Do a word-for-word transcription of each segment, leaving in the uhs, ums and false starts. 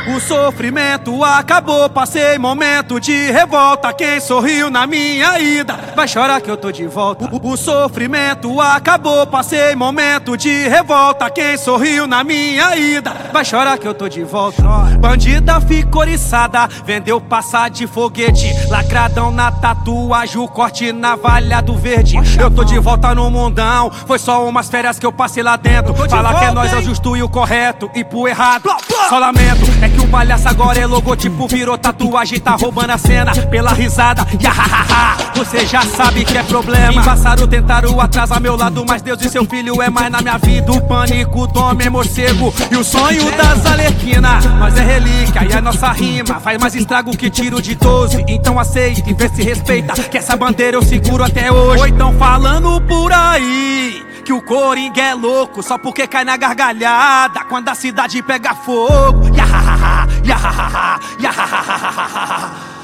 O sofrimento acabou, passei momento de revolta. Quem sorriu na minha ida vai chorar que eu tô de volta. O, o sofrimento acabou, passei momento de revolta. Quem sorriu na minha ida vai chorar que eu tô de volta. Bandida ficou oriçada, vendeu passar de foguete. Lacradão na tatuagem, o corte na valha do verde. Eu tô de volta no mundão, foi só umas férias que eu passei lá dentro. Fala que é nós é o justo e o correto, e pro errado só lamento. É que o palhaço agora é logotipo, virou tatuagem, tá roubando a cena pela risada. Yahahaha, você já sabe que é problema. Embaçaram, tentaram atrasar meu lado, mas Deus e seu filho é mais na minha vida. O pânico, do homem morcego e o sonho das Arlequinas. Nós é relíquia e a nossa rima faz mais estrago que tiro de doze. Então aceita e vê se respeita, que essa bandeira eu seguro até hoje. Ou então falando por aí que o Coringa é louco só porque cai na gargalhada quando a cidade pega fogo. Yahahaha, yahahaha, yahahaha.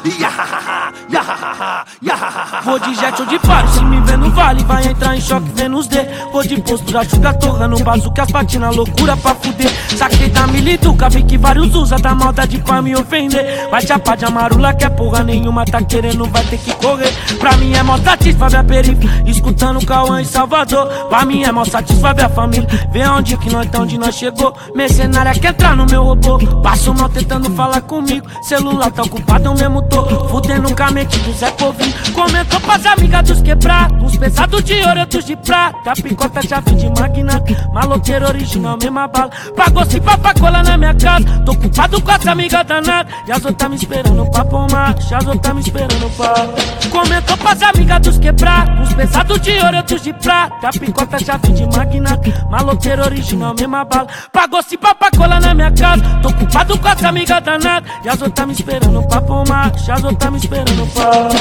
Vou de jet ou de faro, se me vê no vale vai entrar em choque vendo os D. Vou de postura, chuga torra no bazuca, as patinas loucura pra fuder. Saquei da milituca, vi que vários usa da maldade pra me ofender. Vai chapar de amarula que é porra nenhuma tá querendo, vai ter que correr. Pra mim é mó satisfaz a periferia, escutando Cauã em Salvador. Pra mim é mó satisfaz a família, vê onde que nós tá, onde nós chegou. Mercenária quer entrar no meu robô, passo mal tentando falar comigo. Celular tá ocupado, eu mesmo tô fudendo com a mente do Zé Povinho. Comentou pras amigas dos quebrados, uns pesados de ouro, outros de prata. Picota, chave de magnata, maloqueiro original, mesma bala. Pagou se pra cola na minha casa, tô ocupado com as amigas danadas. E as outras me esperando pra pomar, as outras me esperando pra... Comentou pras amigas dos quebrados, uns pesados de ouro, outros de prata. Picota, chave de magnata, maloqueiro original, mesma bala. Pagou se pra cola na minha casa, tô ocupado com as amigas danadas. E as outras me esperando pra pomar, as outras me esperando pra...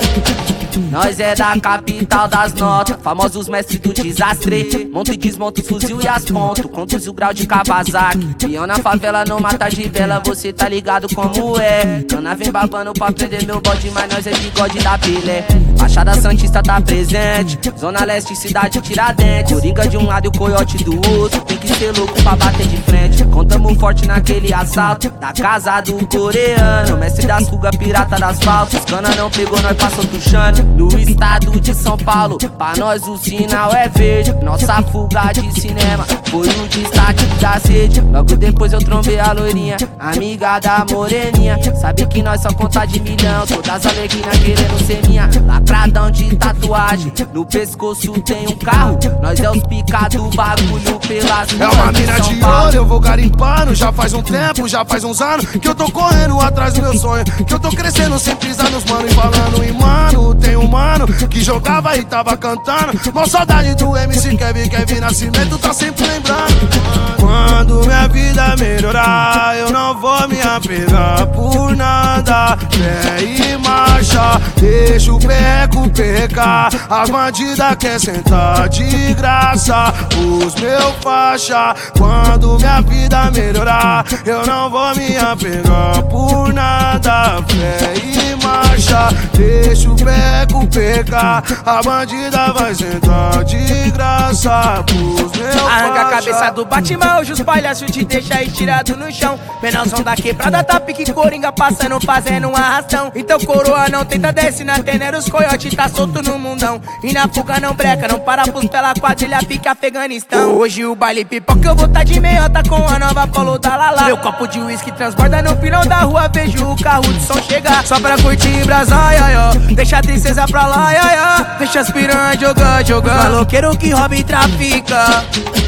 Nós é da capital das notas, famosos mestres do desastre. Monta e desmonta os fuzil e as pontos, conduz o grau de Kawasaki. Peão na favela não mata de vela, você tá ligado como é. Ana vem babando pra prender meu bode, mas nós é bigode da Pelé. Baixada Santista tá presente, Zona Leste, cidade Tiradentes. Coringa de um lado e o coiote do outro, tem que ser louco pra bater de frente. Contamos forte naquele assalto, da casa do coreano. Mestre das fugas, pirata das faltas, cana não pegou, nós passou tuchando. No estado de São Paulo, pra nós o sinal é verde. Nossa fuga de cinema foi o destaque da sede. Logo depois eu trombei a loirinha, amiga da moreninha. Sabe que nós só conta de milhão, todas as alegrias querendo ser minha. Lacradão de tatuagem, no pescoço tem um carro. Nós é os pica do bagulho pelas ruas. É uma mina de ouro, eu vou garimpando. Já faz um tempo, já faz uns anos que eu tô correndo atrás do meu sonho, que eu tô crescendo sem pisar nos mano. E falando em mano, tem um mano que jogava e tava cantando. Mó saudade do M C Kevin, Kevin Nascimento tá sempre lembrando. Quando minha vida melhorar, eu não vou me apegar por nada. Fé e marcha, deixa o perreco pecar. As bandidas quer sentar de graça, os meu faixa. Quando minha vida melhorar, eu não vou me apegar por nada. Fé e marcha, deixa o perreco pecar. A bandida vai sentar de graça pros meus Arranca faixa. a cabeça do Batman, hoje os palhaços te deixam aí tirado no chão. Menosão da quebrada, tá pique Coringa passando, fazendo um arrastão. Então coroa não tenta descer na tenera, os coiote tá solto no mundão. E na fuga não breca, não para pros pela quadrilha, pique Afeganistão. Hoje o baile pipoca, eu vou tá de meiota com a nova Polo da Lala. Meu copo de uísque transborda no final da rua, vejo o carro de som chegar. Só pra curtir brasa, ai, ai, ó. Deixa a tristeza pra lá, ai, ai, ai. Deixa as piranhas jogar, jogar. Maloqueiro que rouba e trafica.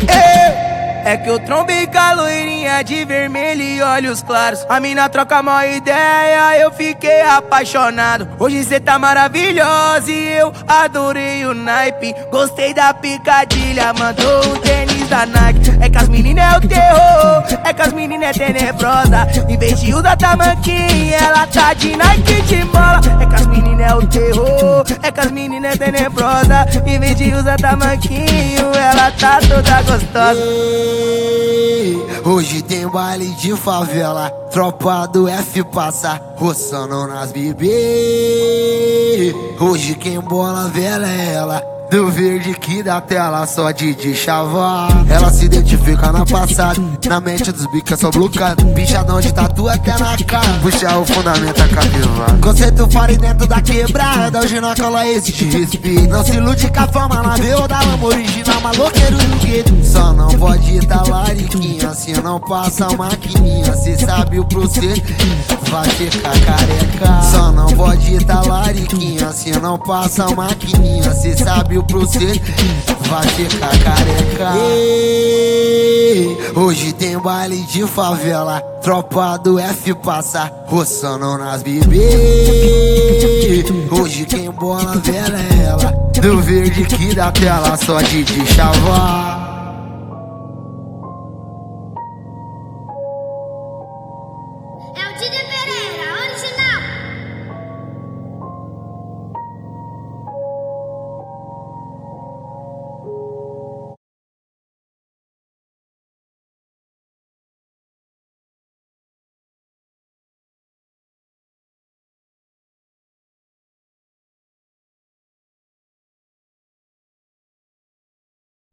Ei! É que eu trombei com a loirinha de vermelho e olhos claros. A mina troca uma ideia, eu fiquei apaixonado. Hoje cê tá maravilhosa e eu adorei o naipe. Gostei da picadilha, mandou um tênis da Nike. É que as meninas é o terror, é que as meninas é tenebrosa. Em vez de usar tamanquinha, ela tá de Nike de mola. É que as meninas é o terror, é que as meninas é tenebrosa. Em vez de usar tamanquinho, ela tá toda gostosa. Hoje tem baile de favela, tropa do F passa, roçando nas bebê. Hoje quem bola vela é ela, do verde que da tela só de de chavar. Ela se identifica na passada, na mente dos bicas só bloqueado. Bichadão de tatu até na cara, puxa o fundamento a capivara. Conceito fora e dentro da quebrada, o ginócola esse de respeito. Não se ilude com a fama, lá veio da lama original, maloqueiro do gueto. Só não pode dar lariquinha, se não passa a maquininha. Cê sabe o processo, vai ficar careca. Só não pode dar lariquinha, se não passa a maquininha. Cê sabe o processo, vai ficar careca. Ei, hoje tem baile de favela, tropa do F passa roçando nas bebê. Hoje quem bola vela é ela, do verde que da tela só de de chavar.